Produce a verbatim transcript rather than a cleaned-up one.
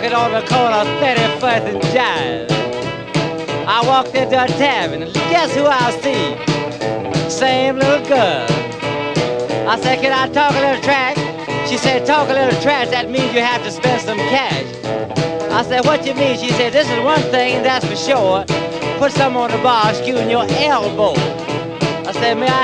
walking on the corner of thirty-first and Jive. I walked into a tavern, and guess who I see? Same little girl. I said, can I talk a little trash? She said, talk a little trash, that means you have to spend some cash. I said, what you mean? She said, this is one thing, and that's for sure. Put some on the bar, skewing your elbow. I said, may I